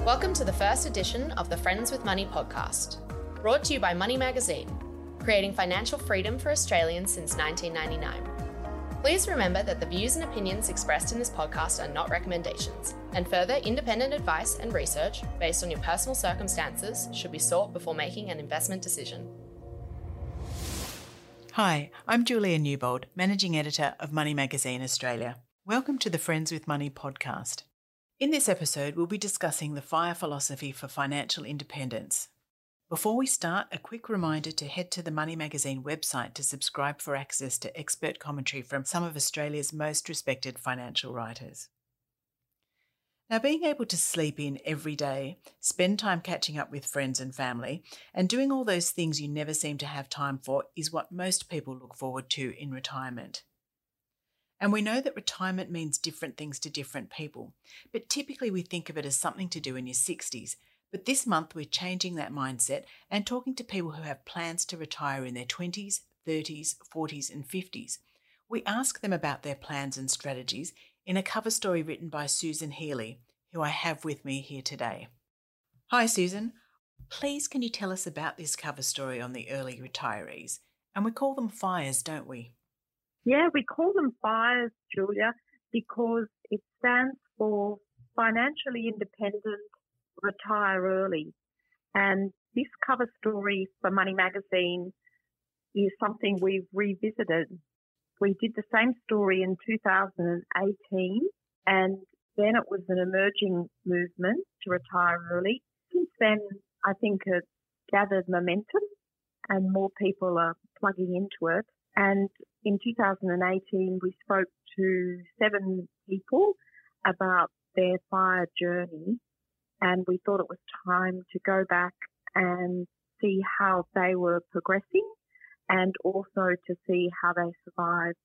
Welcome to the first edition of the Friends with Money podcast, brought to you by Money Magazine, creating financial freedom for Australians since 1999. Please remember that the views and opinions expressed in this podcast are not recommendations, and further independent advice and research based on your personal circumstances should be sought before making an investment decision. Hi, I'm Julia Newbold, Managing Editor of Money Magazine Australia. Welcome to the Friends with Money podcast. In this episode, we'll be discussing the FIRE philosophy for financial independence. Before we start, a quick reminder to head to the Money Magazine website to subscribe for access to expert commentary from some of Australia's most respected financial writers. Now, being able to sleep in every day, spend time catching up with friends and family, and doing all those things you never seem to have time for is what most people look forward to in retirement. And we know that retirement means different things to different people, but typically we think of it as something to do in your 60s. But this month we're changing that mindset and talking to people who have plans to retire in their 20s, 30s, 40s and 50s. We ask them about their plans and strategies in a cover story written by Susan Healy, who I have with me here today. Hi Susan, please can you tell us about this cover story on the early retirees? And we call them FIREs, don't we? Yeah, we call them FIREs, Julia, because it stands for Financially Independent Retire Early. And this cover story for Money Magazine is something we've revisited. We did the same story in 2018, and then it was an emerging movement to retire early. Since then, I think it's gathered momentum and more people are plugging into it. And in 2018, we spoke to 7 people about their FIRE journey, and we thought it was time to go back and see how they were progressing and also to see how they survived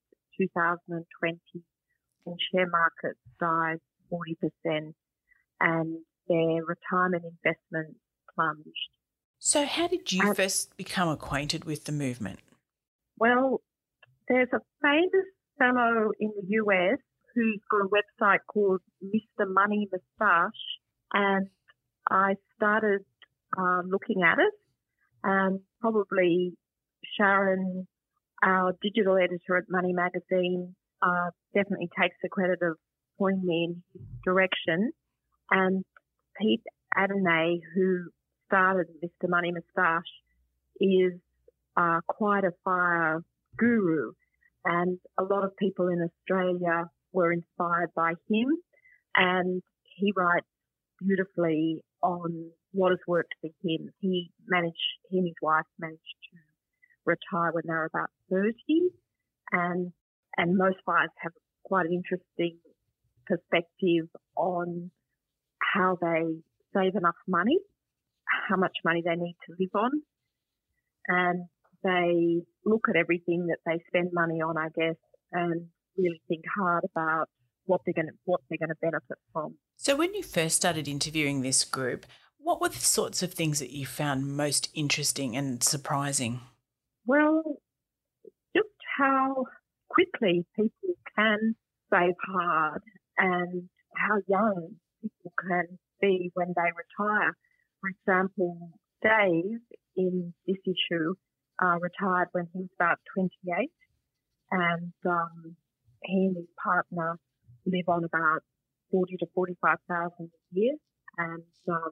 2020 when share markets died 40% and their retirement investments plunged. So how did you first become acquainted with the movement? Well, there's a famous fellow in the US who's got a website called Mr. Money Moustache, and I started looking at it, and probably Sharon, our digital editor at Money Magazine, definitely takes the credit of pointing me in his direction. And Pete Adonay, who started Mr. Money Moustache, is quite a FIRE guru, and a lot of people in Australia were inspired by him, and he writes beautifully on what has worked for him. He and his wife managed to retire when they were about 30, and most FIREs have quite an interesting perspective on how they save enough money, how much money they need to live on, and they look at everything that they spend money on, I guess, and really think hard about what they're going to benefit from. So when you first started interviewing this group, what were the sorts of things that you found most interesting and surprising? Well, just how quickly people can save hard and how young people can be when they retire. For example, Dave in this issue retired when he was about 28, and he and his partner live on about 40 to 45,000 a year, and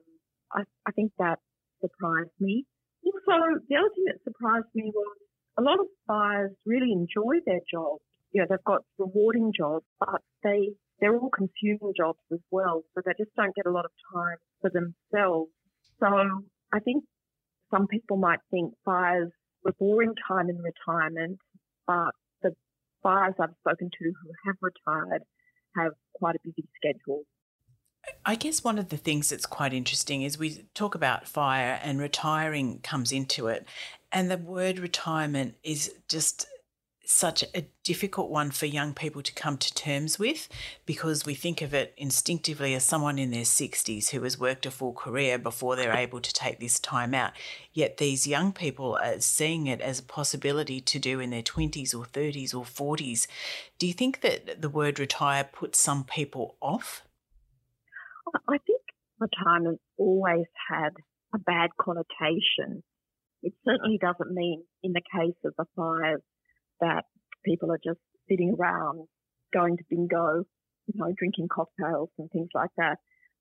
I think that surprised me. Also, the other thing that surprised me was a lot of FIREs really enjoy their jobs. You know, they've got rewarding jobs, but they're all consuming jobs as well, so they just don't get a lot of time for themselves. So I think some people might think FIREs were boring time in retirement, but the FIREs I've spoken to who have retired have quite a busy schedule. I guess one of the things that's quite interesting is we talk about FIRE and retiring comes into it, and the word retirement is just such a difficult one for young people to come to terms with, because we think of it instinctively as someone in their 60s who has worked a full career before they're able to take this time out. Yet these young people are seeing it as a possibility to do in their 20s or 30s or 40s. Do you think that the word retire puts some people off? I think retirement's always had a bad connotation. It certainly doesn't mean in the case of the fires that people are just sitting around going to bingo, drinking cocktails and things like that.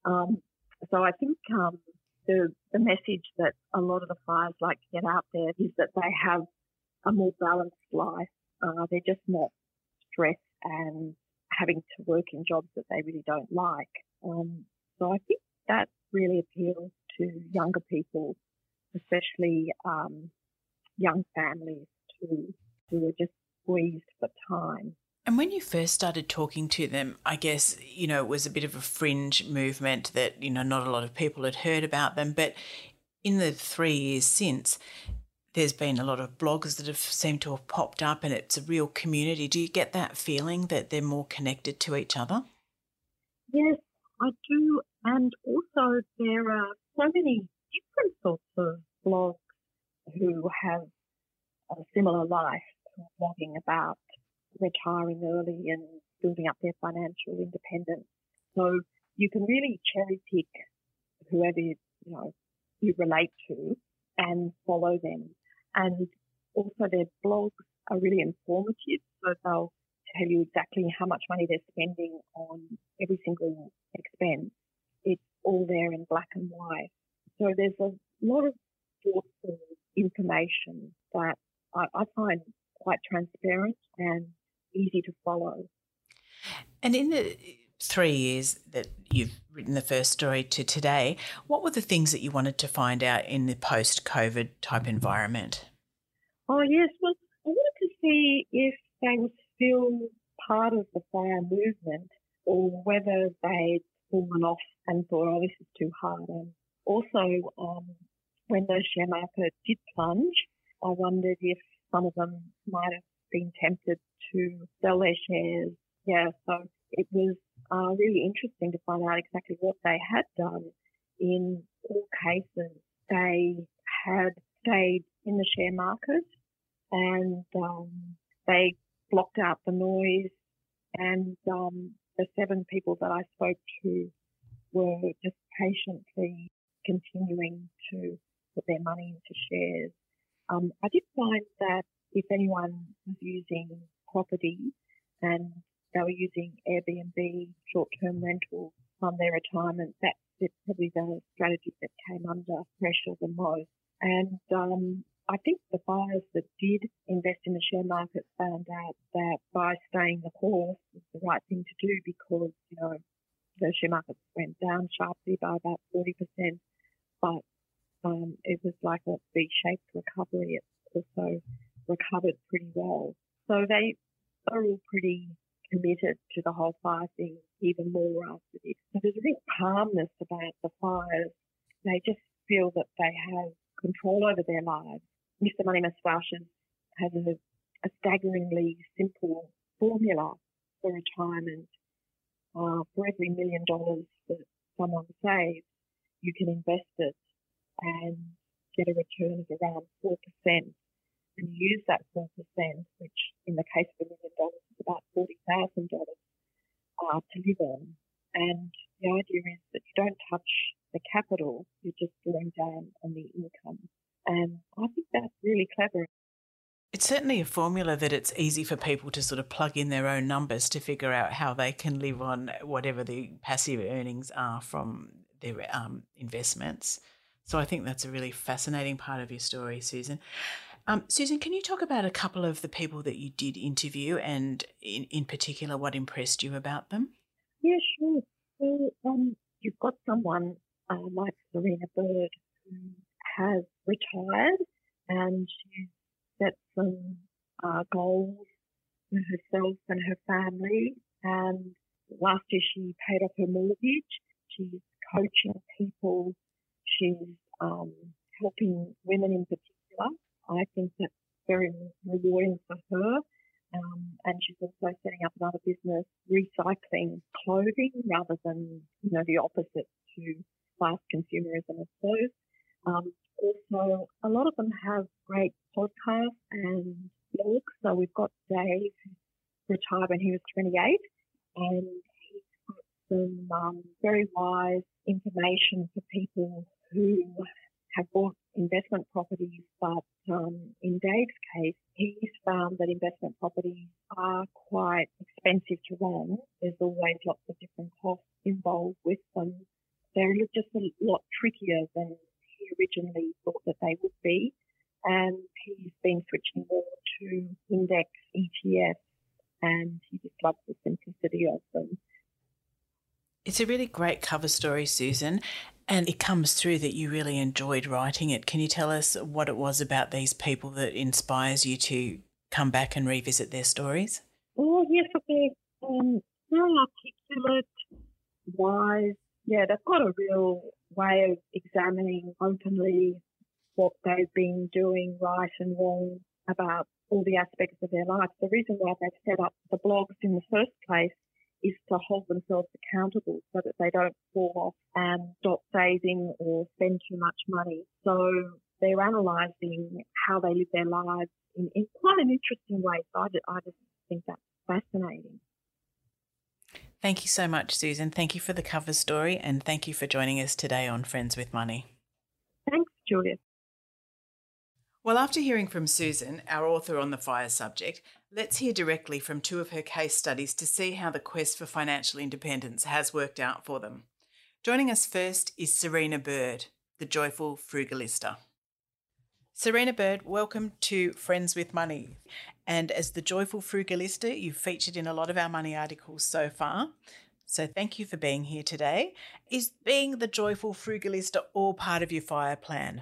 So I think the message that a lot of the fires like to get out there is that they have a more balanced life. They're just not stressed and having to work in jobs that they really don't like. So I think that really appeals to younger people, especially young families who are just squeezed for time. And when you first started talking to them, I guess, it was a bit of a fringe movement that, not a lot of people had heard about them. But in the 3 years since, there's been a lot of blogs that have seemed to have popped up and it's a real community. Do you get that feeling that they're more connected to each other? Yes, I do. And also there are so many different sorts of blogs who have a similar life, who are blogging about retiring early and building up their financial independence. So you can really cherry pick whoever you relate to and follow them. And also their blogs are really informative, so they'll tell you exactly how much money they're spending on every single expense. It's all there in black and white. So there's a lot of thoughtful information that I find quite transparent and easy to follow. And in the 3 years that you've written the first story to today, what were the things that you wanted to find out in the post-COVID type environment? Oh, yes. Well, I wanted to see if they were still part of the fire movement or whether they'd fallen off and thought, oh, this is too hard. And also, when the share market did plunge, I wondered if some of them might have been tempted to sell their shares. Yeah, so it was really interesting to find out exactly what they had done. In all cases, they had stayed in the share market and they blocked out the noise, and the 7 people that I spoke to were just patiently continuing to put their money into shares. I did find that if anyone was using property and they were using Airbnb, short-term rental from their retirement, that's probably the strategy that came under pressure the most. And I think the buyers that did invest in the share market found out that by staying the course was the right thing to do, because, the share market went down sharply by about 40%, but it was like a V-shaped recovery. It also recovered pretty well. So they are all pretty committed to the whole fire thing even more after this. So there's a real calmness about the fires. They just feel that they have control over their lives. Mr. Money Moustache has a staggeringly simple formula for retirement. For every $1 million that someone saves, you can invest it and get a return of around 4%. And you use that 4%, which in the case of $1 million is about $40,000 to live on. And the idea is that you don't touch the capital, you're just drawing down on the income. And I think that's really clever. It's certainly a formula that it's easy for people to sort of plug in their own numbers to figure out how they can live on whatever the passive earnings are from their investments. So I think that's a really fascinating part of your story, Susan. Susan, can you talk about a couple of the people that you did interview and in particular what impressed you about them? Yeah, sure. So you've got someone like Serena Bird who has retired and she's set some goals for herself and her family. And last year she paid off her mortgage. She's coaching people. She's helping women in particular. I think that's very rewarding for her. And she's also setting up another business, recycling clothing rather than, the opposite to fast consumerism, I suppose. Also, a lot of them have great podcasts and blogs. So we've got Dave, who retired when he was 28, and he's got some very wise information for people who have bought investment properties, but in Dave's case, he's found that investment properties are quite expensive to run. There's always lots of different costs involved with them. They're just a lot trickier than he originally thought that they would be. And he's been switching more to index ETFs, and he just loves the simplicity of them. It's a really great cover story, Susan, and it comes through that you really enjoyed writing it. Can you tell us what it was about these people that inspires you to come back and revisit their stories? Oh, yes, okay. Very articulate, wise. Yeah, they've got a real way of examining openly what they've been doing right and wrong about all the aspects of their life. The reason why they've set up the blogs in the first place is to hold themselves accountable so that they don't fall off and stop saving or spend too much money. So they're analysing how they live their lives in quite an interesting way. So I just think that's fascinating. Thank you so much, Susan. Thank you for the cover story, and thank you for joining us today on Friends with Money. Thanks, Julia. Well, after hearing from Susan, our author on the FIRE subject, let's hear directly from two of her case studies to see how the quest for financial independence has worked out for them. Joining us first is Serena Bird, the joyful frugalista. Serena Bird, welcome to Friends with Money. And as the joyful frugalista, you've featured in a lot of our money articles so far. So thank you for being here today. Is being the joyful frugalista all part of your FIRE plan?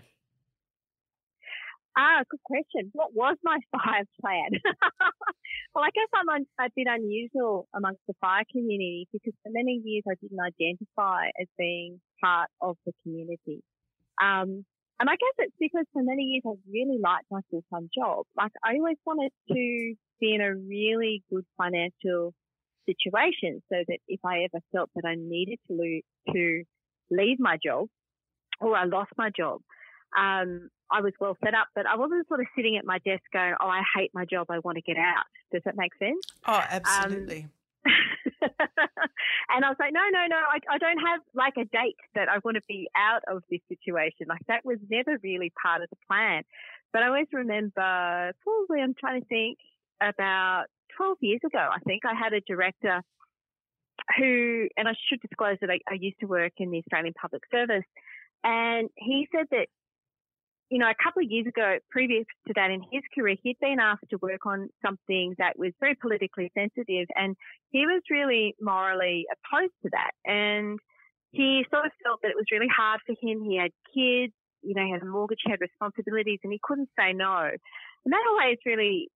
Good question. What was my FIRE plan? Well, I guess I'm a bit unusual amongst the FIRE community because for many years I didn't identify as being part of the community. And I guess it's because for many years I really liked my full-time job. Like I always wanted to be in a really good financial situation so that if I ever felt that I needed to leave my job or I lost my job, I was well set up, but I wasn't sort of sitting at my desk going, oh, I hate my job, I want to get out. Does that make sense? Oh, absolutely. And I was like, no, I don't have like a date that I want to be out of this situation. Like that was never really part of the plan. But I always remember, probably I'm trying to think, about 12 years ago, I think I had a director who, and I should disclose that I used to work in the Australian Public Service, and he said that, you know, a couple of years ago, previous to that in his career, he'd been asked to work on something that was very politically sensitive, and he was really morally opposed to that. And he sort of felt that it was really hard for him. He had kids, you know, he had a mortgage, he had responsibilities, and he couldn't say no. And that always really,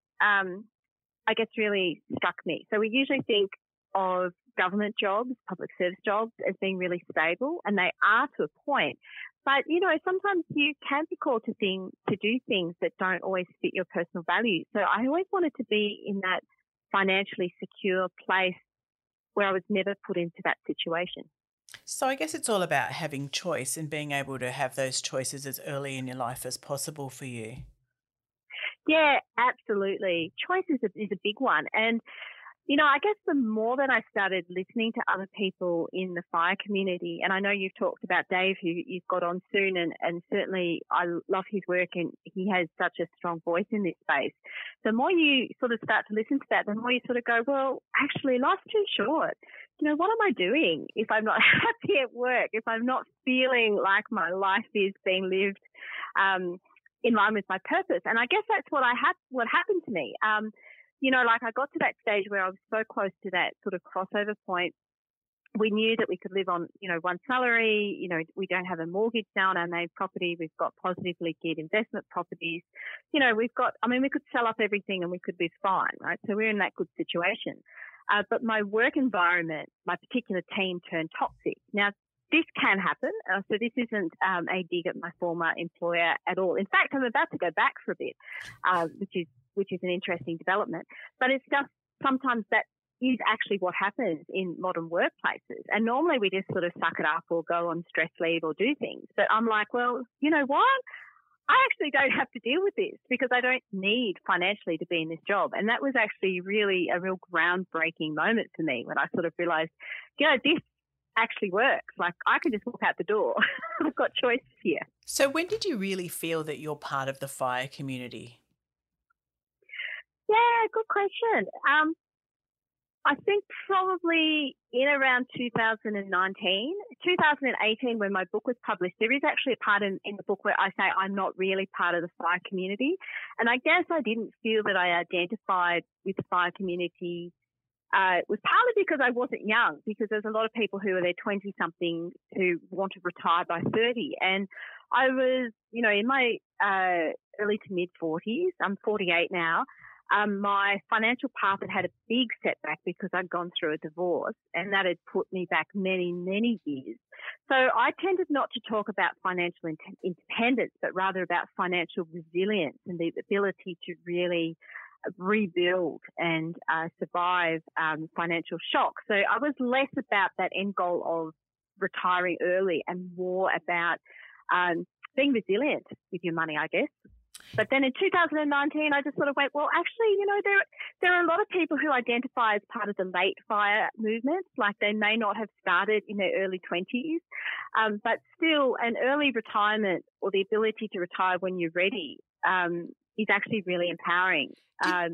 I guess, really struck me. So we usually think of government jobs, public service jobs as being really stable, and they are to a point. But, you know, sometimes you can be called to do things that don't always fit your personal values. So I always wanted to be in that financially secure place where I was never put into that situation. So I guess it's all about having choice and being able to have those choices as early in your life as possible for you. Yeah, absolutely. Choice is a big one. And, you know, I guess the more that I started listening to other people in the FIRE community, and I know you've talked about Dave, who you've got on soon, and certainly I love his work and he has such a strong voice in this space. The more you sort of start to listen to that, the more you sort of go, well, actually life's too short. You know, what am I doing if I'm not happy at work, if I'm not feeling like my life is being lived in line with my purpose? And I guess that's what happened to me. You know, like I got to that stage where I was so close to that sort of crossover point. We knew that we could live on, you know, one salary. You know, we don't have a mortgage now on our main property. We've got positively geared investment properties. You know, we could sell up everything and we could live fine, right? So we're in that good situation. But my work environment, my particular team turned toxic. Now, this can happen. So this isn't a dig at my former employer at all. In fact, I'm about to go back for a bit, which is an interesting development. But it's just sometimes that is actually what happens in modern workplaces. And normally we just sort of suck it up or go on stress leave or do things. But I'm like, well, you know what? I actually don't have to deal with this because I don't need financially to be in this job. And that was actually really a real groundbreaking moment for me when I sort of realized, you know, this actually works. Like, I can just walk out the door. I've got choices here. So when did you really feel that you're part of the FIRE community? Yeah, good question. I think probably in around 2018, when my book was published, there is actually a part in the book where I say I'm not really part of the FIRE community. And I guess I didn't feel that I identified with the FIRE community. It was partly because I wasn't young, because there's a lot of people who are their 20-something who want to retire by 30. And I was, in my early to mid-40s. I'm 48 now. My financial path had a big setback because I'd gone through a divorce, and that had put me back many, many years. So I tended not to talk about financial independence, but rather about financial resilience and the ability to really rebuild and survive financial shock. So I was less about that end goal of retiring early and more about being resilient with your money, I guess. But then in 2019, I just sort of went, well, actually, there are a lot of people who identify as part of the late FIRE movement. Like, they may not have started in their early 20s, but still an early retirement, or the ability to retire when you're ready, is actually really empowering. Do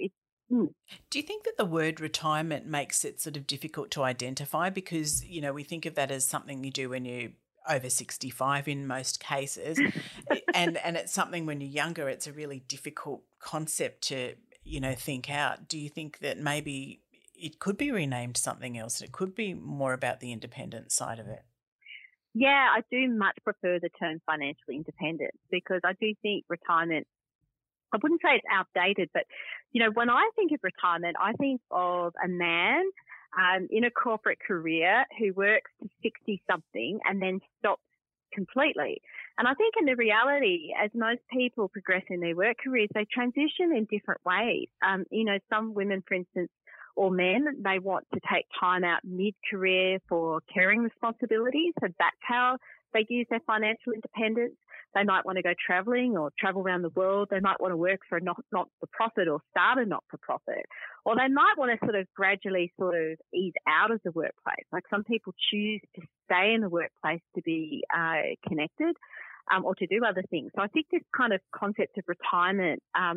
you think that the word retirement makes it sort of difficult to identify? Because, we think of that as something you do when you over 65 in most cases. and it's something when you're younger, it's a really difficult concept to, think out. Do you think that maybe it could be renamed something else? It could be more about the independent side of it? Yeah, I do much prefer the term financial independence, because I do think retirement, I wouldn't say it's outdated, but, when I think of retirement, I think of a man in a corporate career who works to 60-something and then stops completely. And I think in the reality, as most people progress in their work careers, they transition in different ways. Some women, for instance, or men, they want to take time out mid-career for caring responsibilities. So that's how they use their financial independence. They might want to go traveling or travel around the world. They might want to work for a not-for-profit or start a not-for-profit. Or they might want to sort of gradually sort of ease out of the workplace. Like, some people choose to stay in the workplace to be connected or to do other things. So I think this kind of concept of retirement, I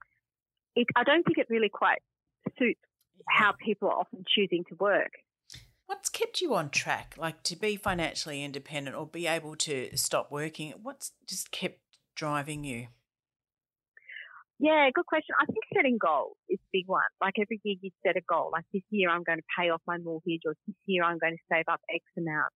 don't think it really quite suits how people are often choosing to work. What's kept you on track, like to be financially independent or be able to stop working? What's just kept driving you? Yeah, good question. I think setting goals is a big one. Like, every year you set a goal. Like, this year I'm going to pay off my mortgage, or this year I'm going to save up X amount.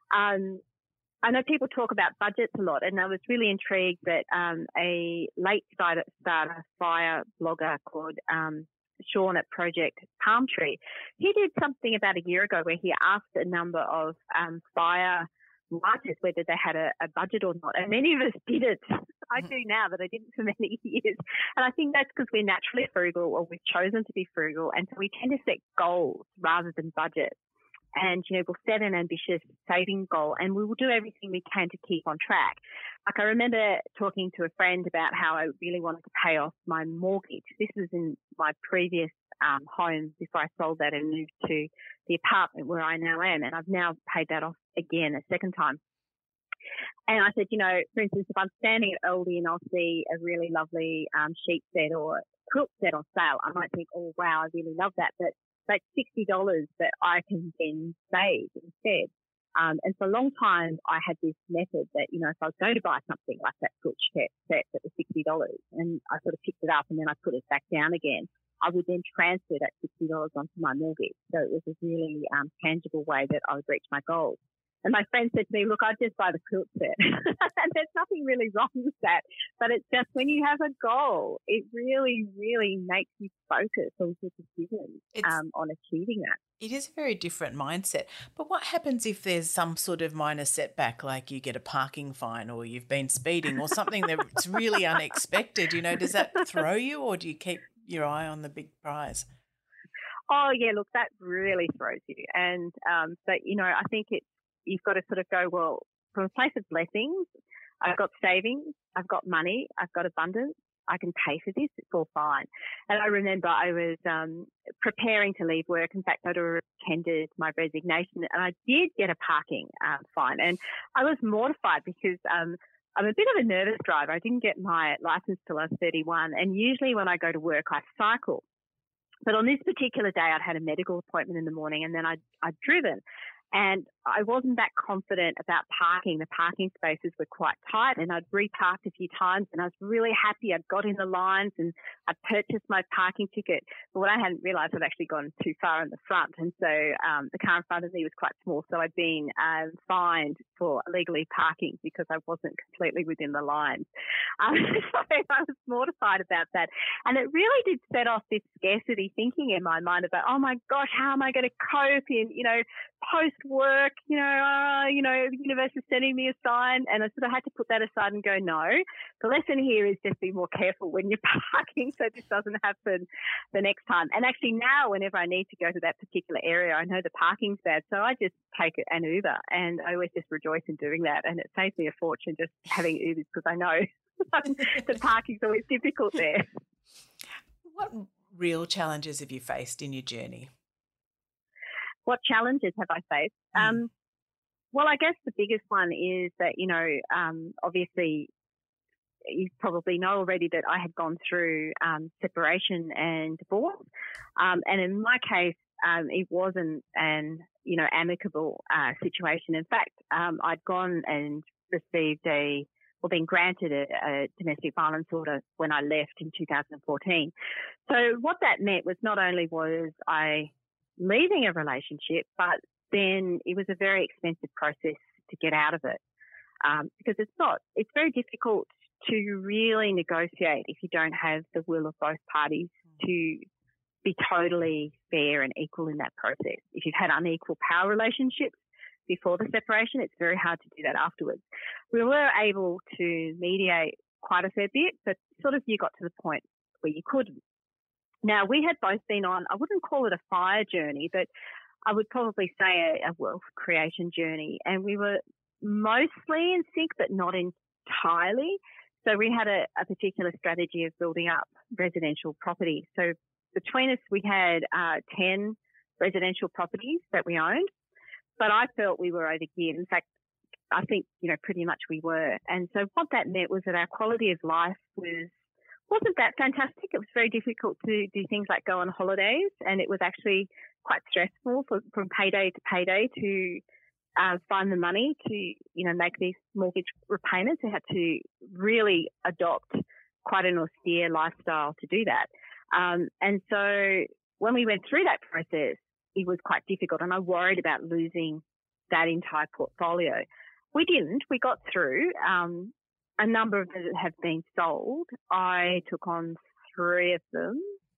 I know people talk about budgets a lot, and I was really intrigued that a late starter FIRE blogger called Sean at Project Palm Tree, he did something about a year ago where he asked a number of FIRE writers whether they had a budget or not, and many of us didn't. I do now, but I didn't for many years. And I think that's because we're naturally frugal, or we've chosen to be frugal, and so we tend to set goals rather than budget. And, we'll set an ambitious saving goal, and we will do everything we can to keep on track. Like, I remember talking to a friend about how I really wanted to pay off my mortgage. This was in my previous home before I sold that and moved to the apartment where I now am. And I've now paid that off again a second time. And I said, for instance, if I'm standing at Aldi and I'll see a really lovely sheet set or quilt set on sale, I might think, oh, wow, I really love that. But that's $60 that I can then save instead. And for a long time, I had this method that, if I was going to buy something like that quilt set that was $60 and I sort of picked it up and then I put it back down again, I would then transfer that $60 onto my mortgage. So it was a really tangible way that I would reach my goals. And my friend said to me, look, I'd just buy the quilt set. And there's nothing really wrong with that. But it's just when you have a goal, it really, really makes you focus on your decisions on achieving that. It is a very different mindset. But what happens if there's some sort of minor setback, like you get a parking fine or you've been speeding or something that's really unexpected? Does that throw you, or do you keep your eye on the big prize? Oh, yeah, look, that really throws you. And but, I think you've got to sort of go, well, from a place of blessings, I've got savings, I've got money, I've got abundance, I can pay for this. It's all fine. And I remember I was preparing to leave work. In fact, I'd already tendered my resignation, and I did get a parking fine. And I was mortified because I'm a bit of a nervous driver. I didn't get my license till I was 31, and usually when I go to work, I cycle. But on this particular day, I'd had a medical appointment in the morning, and then I'd driven. And I wasn't that confident about parking. The parking spaces were quite tight, and I'd reparked a few times, and I was really happy. I'd got in the lines and I'd purchased my parking ticket. But what I hadn't realised, I'd actually gone too far in the front. And so the car in front of me was quite small. So I'd been fined for illegally parking because I wasn't completely within the lines. So I was mortified about that. And it really did set off this scarcity thinking in my mind about, oh my gosh, how am I going to cope in, post work, the university's sending me a sign, and I sort of had to put that aside and go, no, the lesson here is just be more careful when you're parking so this doesn't happen the next time. And actually now, whenever I need to go to that particular area, I know the parking's bad, so I just take an Uber, and I always just rejoice in doing that, and it saves me a fortune just having Ubers because I know the parking's always difficult there. What real challenges have you faced in your journey? What challenges have I faced? Well, I guess the biggest one is that, obviously you probably know already that I had gone through separation and divorce. And in my case, it wasn't an, amicable situation. In fact, I'd gone and been granted a domestic violence order when I left in 2014. So what that meant was not only was I leaving a relationship, but then it was a very expensive process to get out of it, because it's very difficult to really negotiate if you don't have the will of both parties to be totally fair and equal in that process. If you've had unequal power relationships before the separation, it's very hard to do that afterwards. We were able to mediate quite a fair bit, but sort of you got to the point where you couldn't. Now, we had both been on, I wouldn't call it a fire journey, but I would probably say a wealth creation journey. And we were mostly in sync, but not entirely. So we had a particular strategy of building up residential properties. So between us, we had 10 residential properties that we owned, but I felt we were overgeared. In fact, I think, pretty much we were. And so what that meant was that our quality of life wasn't that fantastic. It was very difficult to do things like go on holidays, and it was actually quite stressful from payday to payday to find the money to, make these mortgage repayments. We had to really adopt quite an austere lifestyle to do that. And so when we went through that process, it was quite difficult, and I worried about losing that entire portfolio. We didn't. We got through. A number of them have been sold. I took on 3 of them,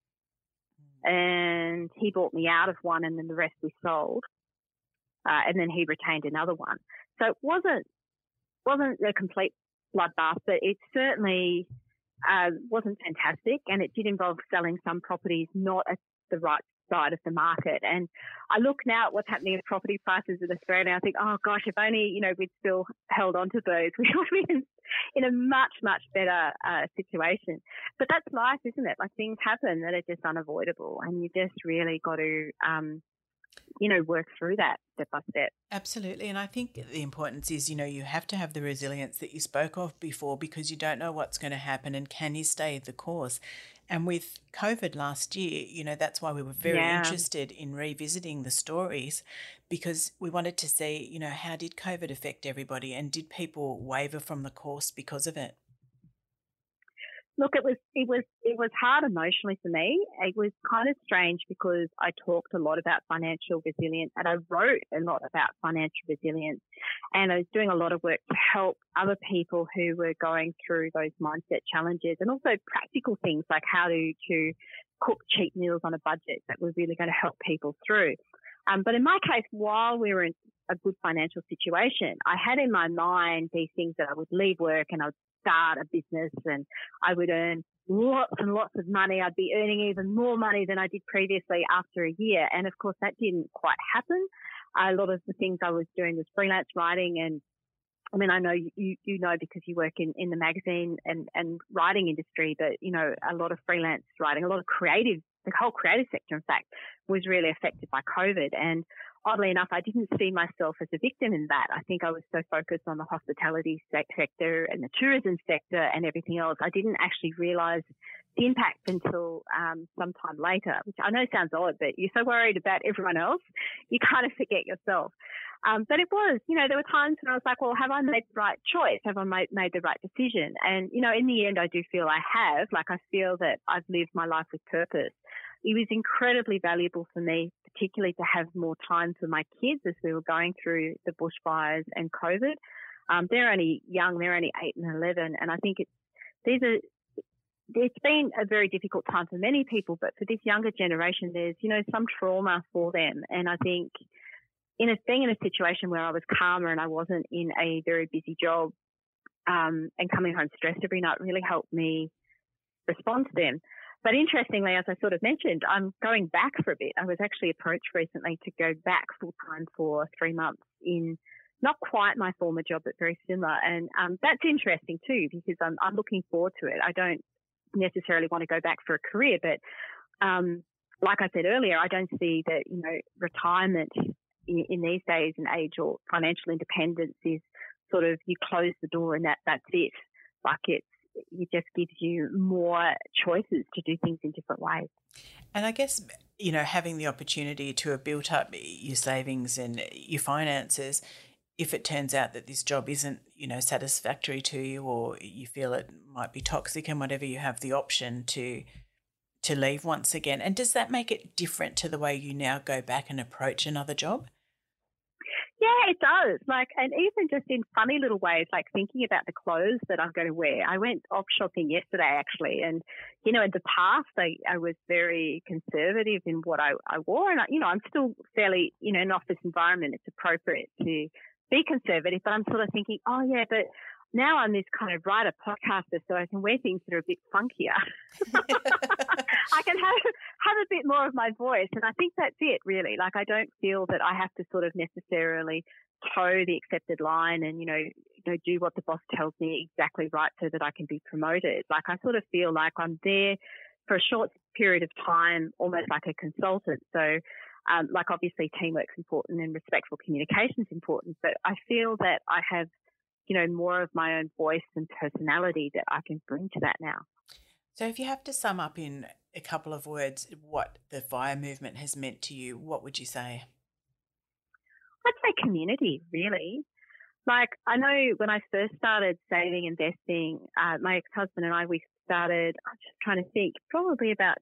and he bought me out of one, and then the rest we sold. And then he retained another one. So it wasn't a complete bloodbath, but it certainly wasn't fantastic, and it did involve selling some properties not at the right side of the market. And I look now at what's happening with property prices in Australia, and I think, oh gosh, if only, we'd still held on to those, we would be in a much, much better situation. But that's life, isn't it? Like, things happen that are just unavoidable, and you just really got to, work through that step by step. Absolutely. And I think the importance is, you have to have the resilience that you spoke of before, because you don't know what's going to happen, and can you stay the course? And with COVID last year, that's why we were very interested in revisiting the stories, because we wanted to see, how did COVID affect everybody, and did people waver from the course because of it? Look, it was hard emotionally for me. It was kind of strange because I talked a lot about financial resilience, and I wrote a lot about financial resilience, and I was doing a lot of work to help other people who were going through those mindset challenges, and also practical things like how to cook cheap meals on a budget that were really going to help people through. But in my case, while we were in a good financial situation, I had in my mind these things that I would leave work and I would start a business, and I would earn lots and lots of money. I'd be earning even more money than I did previously after a year. And of course, that didn't quite happen. A lot of the things I was doing was freelance writing, and I mean, I know you know because you work in the magazine and writing industry, but, you know, a lot of freelance writing, a lot of the whole creative sector, in fact, was really affected by COVID. And oddly enough, I didn't see myself as a victim in that. I think I was so focused on the hospitality sector and the tourism sector and everything else. I didn't actually realise the impact until sometime later, which I know sounds odd, but you're so worried about everyone else, you kind of forget yourself. But it was, you know, there were times when I was like, well, have I made the right choice? Have I made the right decision? And, you know, in the end, I do feel I have. Like, I feel that I've lived my life with purpose. It was incredibly valuable for me, particularly to have more time for my kids as we were going through the bushfires and COVID. They're only young, they're only 8 and 11. And I think it's been a very difficult time for many people, but for this younger generation, there's, you know, some trauma for them. And I think being in a situation where I was calmer and I wasn't in a very busy job and coming home stressed every night really helped me respond to them. But interestingly, as I sort of mentioned, I'm going back for a bit. I was actually approached recently to go back full-time for 3 months in not quite my former job, but very similar. And that's interesting too, because I'm looking forward to it. I don't necessarily want to go back for a career, but like I said earlier, I don't see that, you know, retirement in these days and age or financial independence is sort of you close the door and that's it. Like it just gives you more choices to do things in different ways. And I guess, you know, having the opportunity to have built up your savings and your finances, if it turns out that this job isn't, you know, satisfactory to you or you feel it might be toxic and whatever, you have the option to leave once again. And does that make it different to the way you now go back and approach another job? Yeah, it does. Like, and even just in funny little ways, like thinking about the clothes that I'm going to wear. I went op shopping yesterday, actually, and, you know, in the past, I was very conservative in what I wore. And, you know, I'm still fairly, you know, in an office environment, it's appropriate to be conservative, but I'm sort of thinking, oh, yeah, but now I'm this kind of writer podcaster, so I can wear things that are a bit funkier. I can have a bit more of my voice, and I think that's it, really. Like, I don't feel that I have to sort of necessarily toe the accepted line and, you know, do what the boss tells me exactly right so that I can be promoted. Like, I sort of feel like I'm there for a short period of time, almost like a consultant. So, like, obviously teamwork's important and respectful communication's important, but I feel that I have, you know, more of my own voice and personality that I can bring to that now. So if you have to sum up in a couple of words what the FIRE movement has meant to you, what would you say? I'd say community, really. Like, I know when I first started saving, investing, my ex-husband and I, we started, I'm just trying to think, probably about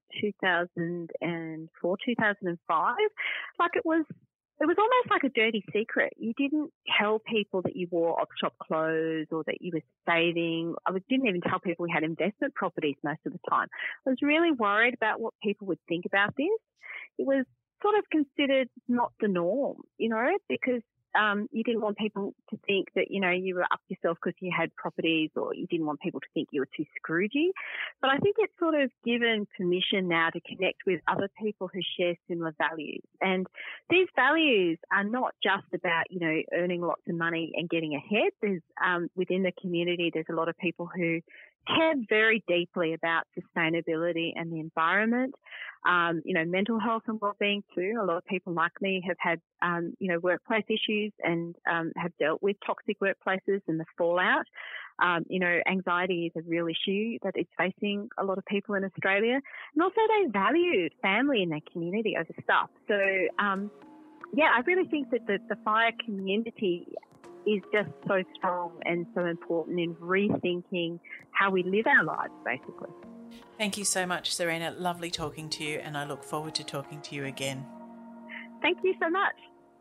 2004, 2005. Like, it was almost like a dirty secret. You didn't tell people that you wore op shop clothes or that you were saving. I didn't even tell people we had investment properties most of the time. I was really worried about what people would think about this. It was sort of considered not the norm, you know, because you didn't want people to think that, you know, you were up yourself because you had properties, or you didn't want people to think you were too Scroogey. But I think it's sort of given permission now to connect with other people who share similar values. And these values are not just about, you know, earning lots of money and getting ahead. There's within the community, there's a lot of people who care very deeply about sustainability and the environment. You know, mental health and well-being too. A lot of people like me have had, you know, workplace issues and have dealt with toxic workplaces and the fallout. You know, anxiety is a real issue that is facing a lot of people in Australia. And also they value family in their community over stuff. So, yeah, I really think that the FIRE community is just so strong and so important in rethinking how we live our lives, basically. Thank you so much, Serena. Lovely talking to you, and I look forward to talking to you again. Thank you so much.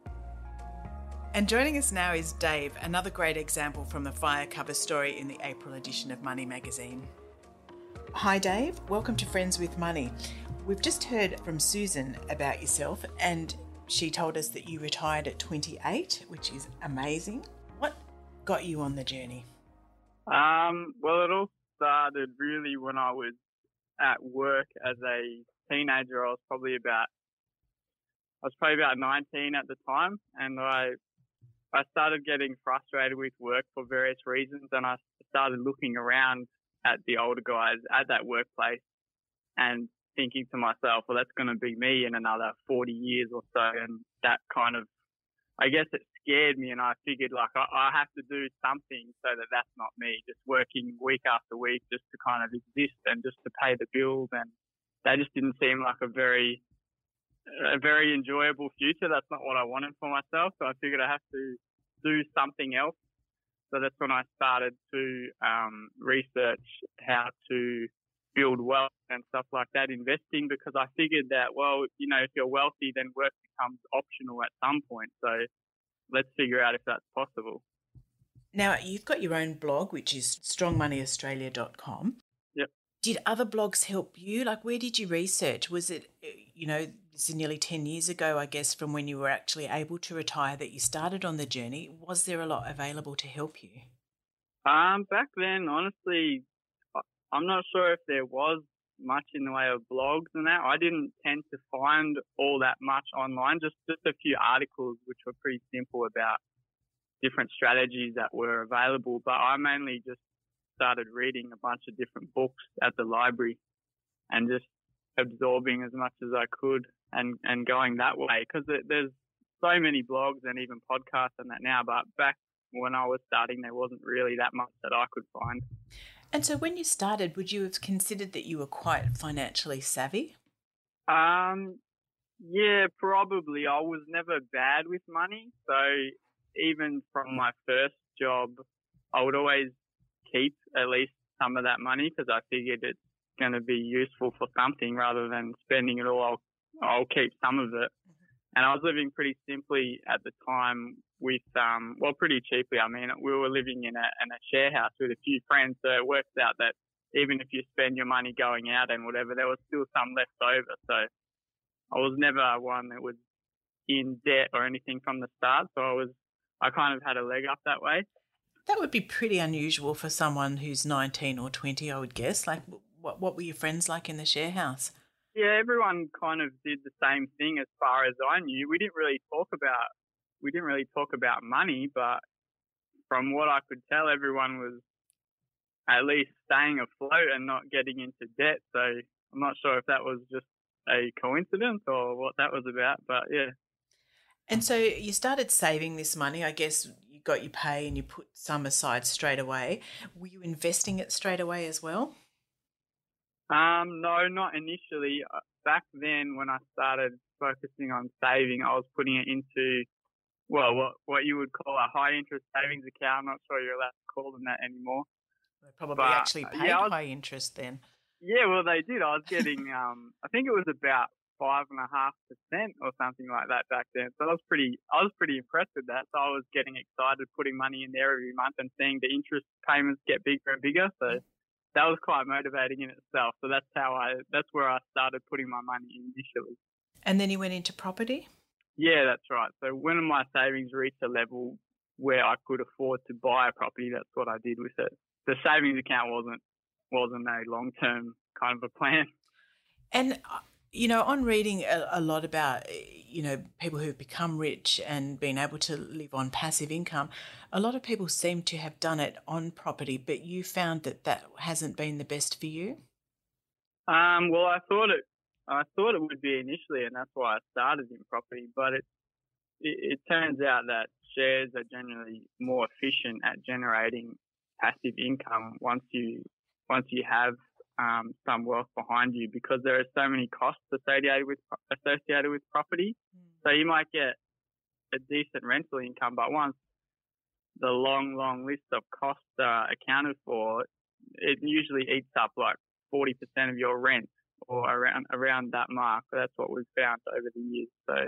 And joining us now is Dave, another great example from the FIRE cover story in the April edition of Money Magazine. Hi Dave, welcome to Friends with Money. We've just heard from Susan about yourself, and she told us that you retired at 28, which is amazing. What got you on the journey? Well, it all started really when I was at work as a teenager. I was probably about 19 at the time, and I I started getting frustrated with work for various reasons, and I started looking around at the older guys at that workplace and thinking to myself, well, that's going to be me in another 40 years or so. And that kind of, I guess it scared me, and I figured like I have to do something so that that's not me, just working week after week just to kind of exist and just to pay the bills. And that just didn't seem like a very enjoyable future. That's not what I wanted for myself. So I figured I have to do something else. So that's when I started to research how to build wealth and stuff like that, investing, because I figured that, well, you know, if you're wealthy, then work becomes optional at some point. So let's figure out if that's possible. Now, you've got your own blog, which is strongmoneyaustralia.com. Yep. Did other blogs help you? Like, where did you research? Was it, you know, this is nearly 10 years ago, I guess, from when you were actually able to retire that you started on the journey. Was there a lot available to help you? Back then, honestly, I'm not sure if there was much in the way of blogs and that. I didn't tend to find all that much online, just a few articles which were pretty simple about different strategies that were available. But I mainly just started reading a bunch of different books at the library and just absorbing as much as I could and going that way, because there's so many blogs and even podcasts and that now, but back when I was starting there wasn't really that much that I could find. And so when you started, would you have considered that you were quite financially savvy? Yeah, probably. I was never bad with money, so even from my first job I would always keep at least some of that money, because I figured it's going to be useful for something rather than spending it all. I'll keep some of it. And I was living pretty simply at the time with, pretty cheaply. I mean, we were living in a share house with a few friends, so it works out that even if you spend your money going out and whatever, there was still some left over. So I was never one that was in debt or anything from the start. So I kind of had a leg up that way. That would be pretty unusual for someone who's 19 or 20, I would guess. Like, what were your friends like in the share house? Yeah, everyone kind of did the same thing as far as I knew. We didn't really talk about money, but from what I could tell, everyone was at least staying afloat and not getting into debt. So I'm not sure if that was just a coincidence or what that was about, but yeah. And so you started saving this money. I guess you got your pay and you put some aside straight away. Were you investing it straight away as well? No, not initially. Back then, when I started focusing on saving, I was putting it into, well, what you would call a high interest savings account. I'm not sure you're allowed to call them that anymore. They probably actually paid high interest then. Yeah, well, they did. I was getting, I think it was about 5.5% or something like that back then. So I was pretty impressed with that. So I was getting excited, putting money in there every month and seeing the interest payments get bigger and bigger. So that was quite motivating in itself. So that's where I started putting my money initially. And then you went into property? Yeah, that's right. So when my savings reached a level where I could afford to buy a property, that's what I did with it. The savings account wasn't a long-term kind of a plan. And, you know, on reading a lot about, you know, people who've become rich and been able to live on passive income, a lot of people seem to have done it on property, but you found that hasn't been the best for you? Well, I thought it would be initially, and that's why I started in property, but it turns out that shares are generally more efficient at generating passive income once you have some wealth behind you, because there are so many costs associated with property. So you might get a decent rental income, but once the long list of costs are accounted for, it usually eats up like 40% of your rent or around that mark. That's what we've found over the years.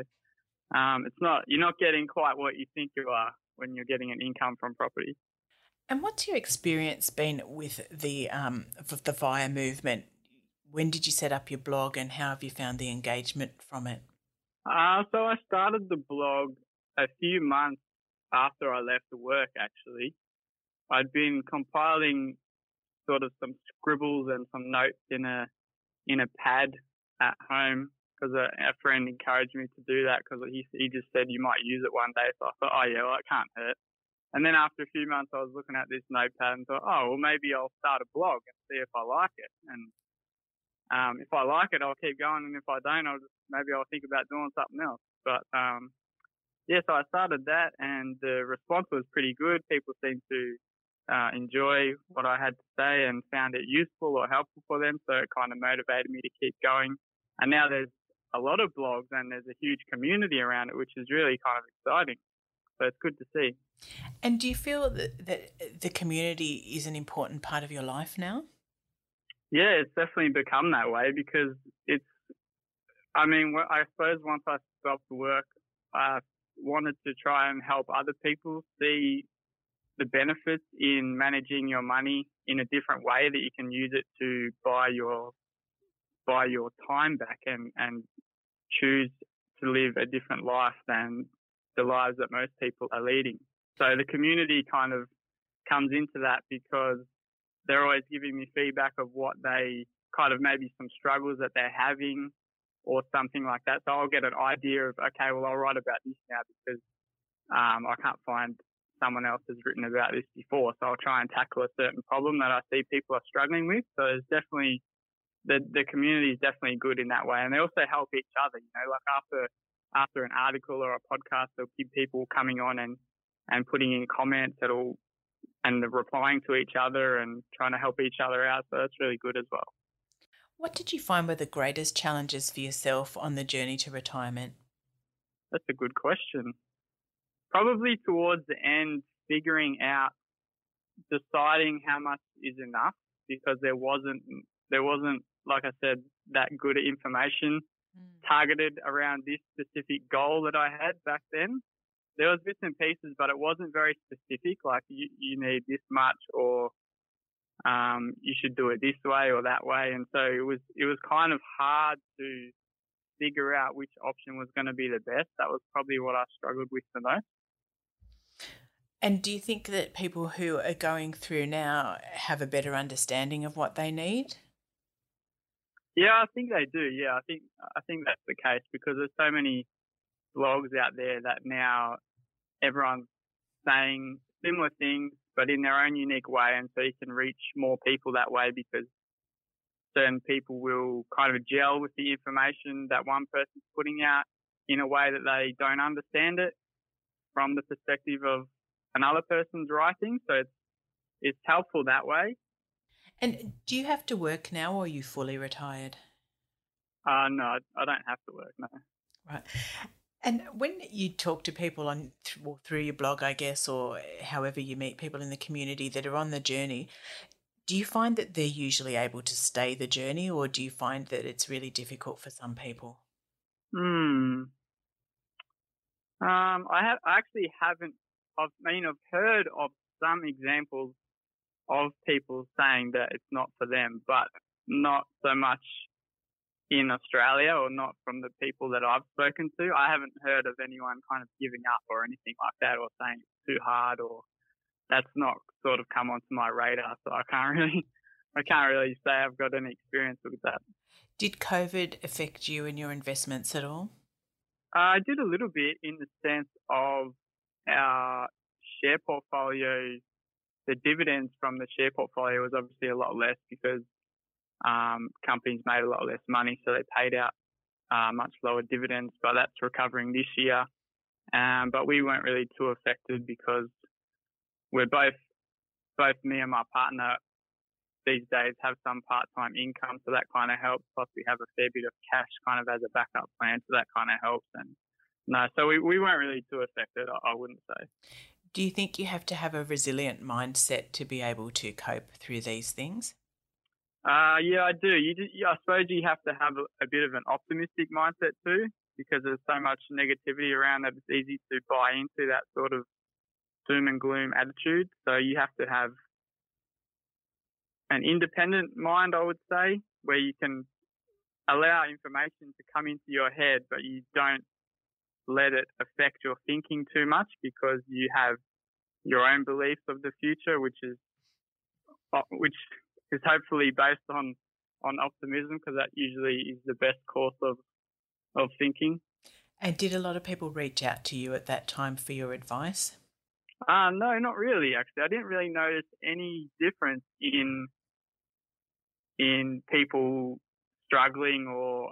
So you're not getting quite what you think you are when you're getting an income from property. And what's your experience been with the FIRE movement? When did you set up your blog and how have you found the engagement from it? So I started the blog a few months after I left work, actually. I'd been compiling sort of some scribbles and some notes in a pad at home, because a friend encouraged me to do that because he just said you might use it one day. So I thought, oh yeah, well, it can't hurt. And then after a few months, I was looking at this notepad and thought, oh, well, maybe I'll start a blog and see if I like it. And if I like it, I'll keep going. And if I don't, maybe I'll think about doing something else. But yeah, so I started that, and the response was pretty good. People seemed to enjoy what I had to say and found it useful or helpful for them. So it kind of motivated me to keep going. And now there's a lot of blogs and there's a huge community around it, which is really kind of exciting. So it's good to see. And do you feel that the community is an important part of your life now? Yeah, it's definitely become that way because I suppose once I stopped work, I wanted to try and help other people see the benefits in managing your money in a different way, that you can use it to buy your time back and choose to live a different life than the lives that most people are leading. So the community kind of comes into that because they're always giving me feedback of what they kind of maybe some struggles that they're having or something like that. So I'll get an idea of, okay, well, I'll write about this now because I can't find someone else has written about this before. So I'll try and tackle a certain problem that I see people are struggling with. So there's definitely, the community is definitely good in that way. And they also help each other, like after an article or a podcast, they'll keep people coming on and putting in comments and replying to each other and trying to help each other out. So that's really good as well. What did you find were the greatest challenges for yourself on the journey to retirement? That's a good question. Probably towards the end, deciding how much is enough, because there wasn't, like I said, that good information targeted around this specific goal that I had back then. There was bits and pieces, but it wasn't very specific, like you need this much or you should do it this way or that way. And so it was kind of hard to figure out which option was going to be the best. That was probably what I struggled with the most. And do you think that people who are going through now have a better understanding of what they need? Yeah, I think they do. Yeah, I think that's the case because there's so many blogs out there that now everyone's saying similar things, but in their own unique way. And so you can reach more people that way because certain people will kind of gel with the information that one person's putting out in a way that they don't understand it from the perspective of another person's writing. So it's helpful that way. And do you have to work now or are you fully retired? No, I don't have to work, no. Right. And when you talk to people through your blog, I guess, or however you meet people in the community that are on the journey, do you find that they're usually able to stay the journey, or do you find that it's really difficult for some people? I actually haven't. I've heard of some examples of people saying that it's not for them, but not so much in Australia or not from the people that I've spoken to. I haven't heard of anyone kind of giving up or anything like that or saying it's too hard, or that's not sort of come onto my radar. So I can't really say I've got any experience with that. Did COVID affect you and your investments at all? I did a little bit in the sense of our share portfolio. The dividends from the share portfolio was obviously a lot less because companies made a lot less money, so they paid out much lower dividends. But that's recovering this year. But we weren't really too affected because we're both me and my partner these days have some part-time income, so that kind of helps. Plus, we have a fair bit of cash kind of as a backup plan, so that kind of helps. And no, so we weren't really too affected, I wouldn't say. Do you think you have to have a resilient mindset to be able to cope through these things? Yeah, I do. I suppose you have to have a bit of an optimistic mindset too, because there's so much negativity around that it's easy to buy into that sort of doom and gloom attitude. So you have to have an independent mind, I would say, where you can allow information to come into your head, but you don't let it affect your thinking too much because you have your own beliefs of the future, which is hopefully based on optimism, because that usually is the best course of of thinking. And did a lot of people reach out to you at that time for your advice? No, not really, actually. I didn't really notice any difference in people struggling or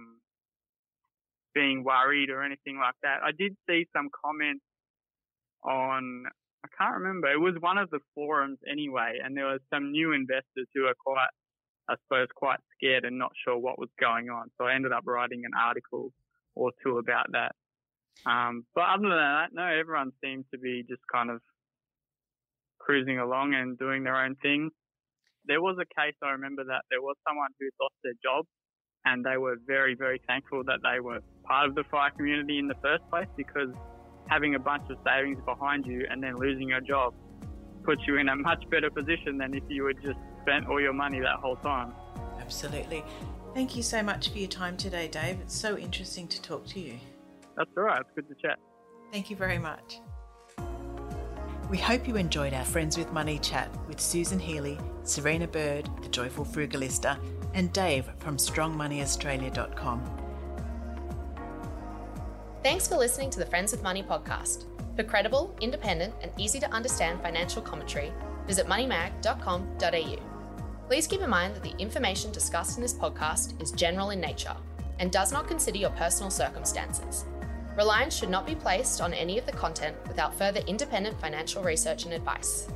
being worried or anything like that. I did see some comments on, I can't remember, it was one of the forums anyway, and there was some new investors who are quite scared and not sure what was going on. So I ended up writing an article or two about that. But other than that, no, everyone seemed to be just kind of cruising along and doing their own thing. There was a case, I remember, that there was someone who lost their job, and they were very, very thankful that they were part of the FIRE community in the first place, because having a bunch of savings behind you and then losing your job puts you in a much better position than if you had just spent all your money that whole time. Absolutely. Thank you so much for your time today, Dave. It's so interesting to talk to you. That's all right. It's good to chat. Thank you very much. We hope you enjoyed our Friends with Money chat with Susan Healy, Serena Bird, the Joyful Frugalista, and Dave from strongmoneyaustralia.com. Thanks for listening to the Friends with Money podcast. For credible, independent, and easy to understand financial commentary, visit moneymag.com.au. Please keep in mind that the information discussed in this podcast is general in nature and does not consider your personal circumstances. Reliance should not be placed on any of the content without further independent financial research and advice.